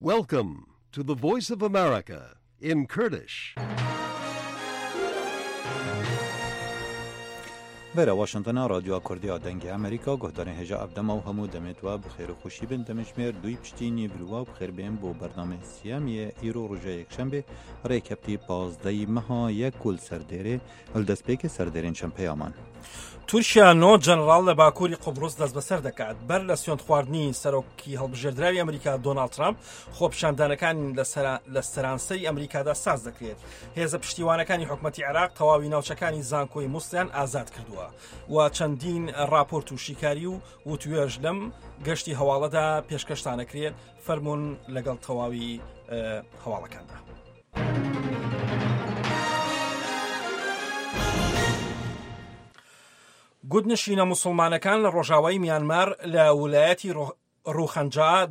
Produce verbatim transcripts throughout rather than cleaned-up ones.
Welcome to the Voice of America in Kurdish. برا واشنطن رادیو کردی دنگ امریکا گهدار هجا ابدم و همو دمت و بخیر و خوشی بن دمشمیر دوی پشتینی بروا بخیر بین بو برنامه سیامی ایرو رجا یکشنبه ریکپتی پازدهی مها یک کل سردره الدسپیک سردرین شمپه آمان تورکیا نۆ جەنەڕاڵ لە باکووری قوبڕوس دەست بەسەر دەکات بەر لە سوێند خواردنی سەرۆکی هەڵبژێردراوی ئەمریکا دۆناڵد ترامپ خۆپیشاندانەکان لە سەرانسەری ئەمریکادا ساز دەکرێت. هێزە پشتیوانەکانی حکومەتی عێراق تەواوی ناوچەکانی زانکۆی مووسڵیان ئازاد کردووە و چەندین ڕاپۆرت و شیکاری و وتوێژ لەم گەشتی هەواڵەدا پێشکەشتانەکرێت فەرمونون لەگەڵ تەواوی هەواڵەکاندا. گوتنشینە موسڵمانەکان لە ڕۆژاوای میانمار لە ویلایەتی ڕوخەنجا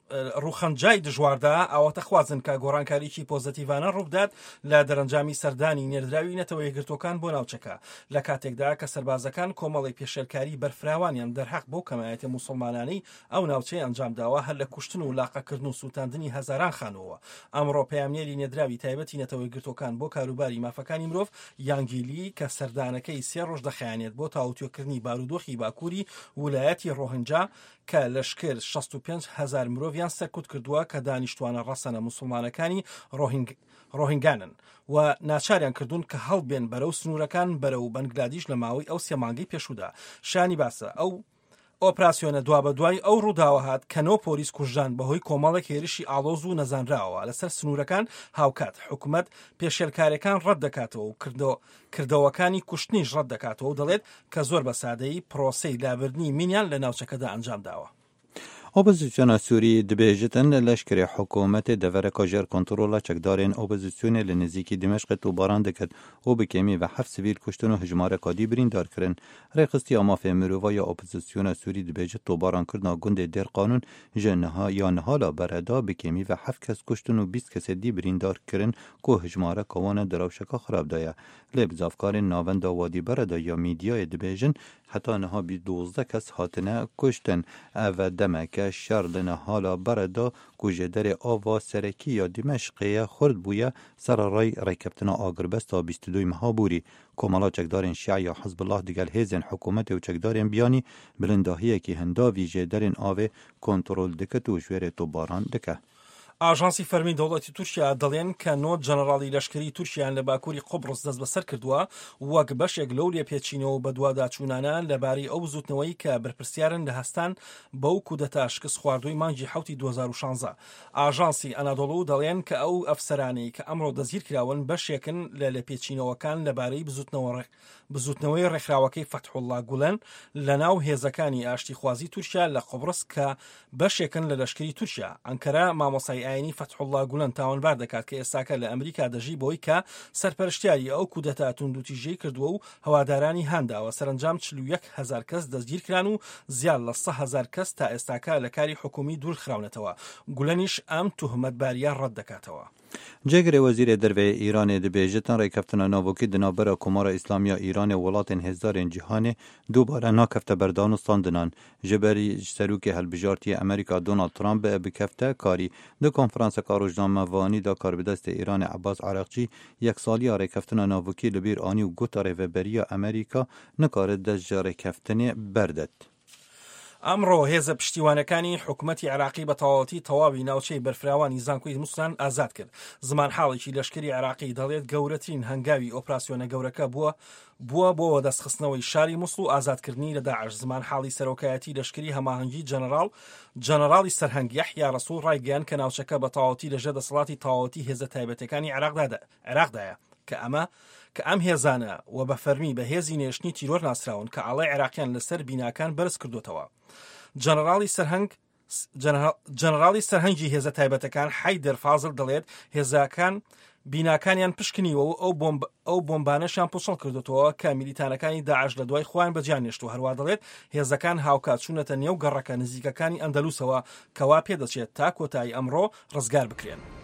ڕوخەنجای دژواردا ئەوەتە خوازن کە گۆڕانکاریی پۆزتیڤانە ڕووبدات لە دەرەنجامی سەردانی نێردراوی نەتەوە یەکگرتوەکان بۆ ناوچەکە لە کاتێکدا کە سەربازەکان کۆمەڵی پێشێلکاری بەرفراوانیان دەرحەق بۆ کەمایەتی موسڵمانانەی ئەو ناوچەی ئەنجامداوە هەر لە کوشتن و لاقەکردن و سووتاندنی هەزاران خانەوە. ئەمڕۆ پەیامنێری نێردراوی تایبەتی نەتەوە یەکگرتوەکان بۆ کاروباری مافەکانی مرۆڤ یانگیلی کە سەردانەکەی سێ ڕۆژ دەخایەنێت بۆ تاوتوێکردنی بارودۆخی باکووری ویلایەتی ڕۆهینجا کە لەشکر شەست و پێنج هەزار مرۆڤیان سەرکوت کردووە کە دانیشتوانە ڕەسەنە موسڵمانەکانی ڕۆهینگانن و ناچاریان کردوون کە هەڵبێن بەرەو سنوورەکان بەرەو بەنگلادیش لە ماوەی ئەو سێ مانگەی پێشوودا. شانی باسە ئەو ئۆپراسیۆنە دوا بە دوای ئەو ڕووداوە هات کە نۆ پۆلیس کوژان بەهۆی کۆمەڵێک هێرشی ئاڵۆز و نەزانراوە لەسەر سنوورەکان هاوکات. حکوومەت پێشێلکارەکان ڕەت دەکاتەوە و کردەوەکانی کوشتنیش ڕەت دەکاتەوە و دەڵێت کە زۆر بە سادەیی پرۆسەی لابردنی مینیان لە ناوچەکەدا ئەنجام داوە. اپوزیسیون سوری دبیجتن لشکر حکومت دورک جر کنترل چکدارین اپوزیسیون لنزیکی دمشق تو باران دکد او بکمی و هفت سویل کشتن و هجمار کادی برین دار کرن. رقصتی آماف مرووا یا اپوزیسیون سوری دبیجت تو باران کردن گنده در قانون جنها یا نهالا بردا بکمی و هفت کس کشتن و بیست کس دی برین دار کرن که هجمار کوان دراوشکا خراب دایا. لب زافکار ناوند وادی بردا یا میدیای دبیجن حتی نها بی دوزده کس هاتنه کشتن و دمک شردن حالا بردا کجه در آوا سرکی یا دمشقیه خورد بویا سر رای ریکبتنا آگربست تا بیست و دو مهابوری کمالا چکدارین شیع یا حزب الله دیگل هیزن حکومت و چکدارین بیانی بلنداهیه که هندا ویجه درین آوه کنترل دکت و شویر تو باران دکه. ئاژانسی فەرمی دەوڵەتی تورکیا دەڵێن کە نۆ جەنەڕاڵی لەشکری تورکیان لە باکووری قوبڕس دەست بەسەر کردووە وەک بەشێک لەو لێپێچینەوە بە دوواداچوونانە لەبارەی ئەو زوتنەوەی کە بەرپرسیارن لە هەستان بەو کودەتا شکست خواردووی مانگی حوتی دوو هەزار و شانزە. ئاژانسی ئەنادۆڵو دەڵێن کە ئەو ئەفسەرانەی کە ئەمڕۆ دەزگیر کراون بەشێکن لە لێپێچینەوەکان لەبارەی بزوتنەوە بزوتنەوەی ڕێکخراوەکەی فەتحوڵڵا گولەن لە ناو هێزەکانی ئاشتیخوازی تورکیا لە قوبڕس کە بەشێکن لە لەشکری تورکیا. ئەنکەرە مامۆسای ئاینی فەتحوڵڵا گولەن تاوانبار دەکات کە ئێستاکە لە ئەمریکا دەژی بۆی کە سەرپەرشتیاری ئەو کودەتا توندوتیژەی کردووە و هەوادارانی هانداوە. سەرنجام چل و یەک هەزار کەس دەستگیر کران و زیاد لە سە هەزار کەس تا ئێستاکە لە کاری حکومی دوور خراونەتەوە. گولەنیش ئەم توهمەتباریە ڕەت دەکاتەوە. جگر وزیر دروی ایران دبیجتن ریکفتن ناوکی دنابر کمار اسلامی ایران ولات هزار جهان دوباره ناکفته بردانستان دنان جبری سروک هلبجارتی امریکا دونالد ترامپ بکفته کاری دو کنفرانس کاروجنامه وانی دا کاربدست ایران عباس عراقچی یک سالی ریکفتن ناوکی لبیر آنی و گوتاره و بریا امریکا نکارد دست ریکفتن بردد. ئەمڕۆ هێزە پشتیوانەکانی حکوومەتی عێراقی بە تەواوەتی تەواوی ناوچەی بەرفراوانی زانکۆی مووسڵیان ئازاد کرد. زمان حاڵێکی لەشکری عێراقی دەڵێت گەورەترین هەنگاوی ئۆپراسیۆنە گەورەکە بووە بووە بۆ دەستخستنەوەی شاری مووسڵ و ئازادکردنی لە داعش. زمان حاڵی سەرۆکایەتی لەشکری هەماهەنگی جەنەڕاڵ جەنەڕاڵی سەرهەنگ یەحیا ڕەسوڵ ڕایگەیاند کە ناوچەکە بە تەواوەتی لەژێر دەسەڵاتی تەواوەتی هێزە تایبەتەکانی عێراقدایە کە ئەمە کە ئەم هێزانە و بە فەرمی بە هێزی نێشتنی تیرۆر ناسراون کە ئاڵای عێراقیان لەسەر بیناکان بەرز کردوتەوە. جەنەڕاڵی سەرهەنگ جەنەڕاڵی سەرهەنگی هێزە تایبەتەکان حەیدەر فازڵ دەڵێت هێزاکان بیناکانیان پشکنیوە و ئەو بۆمبانەشیان پوشڵ کردوتەوە کە میلیتانەکانی داعش لە دوای خۆیان بەجیان نێشتووە. هەروە دەڵێت هێزەکان هاوکات چوونەتە نێو گەڕەکە نزیکەکانی ئەندەلوسەوە کەوا پێدەچێت تا کۆتایی ئەمڕۆ ڕزگار بکرێن.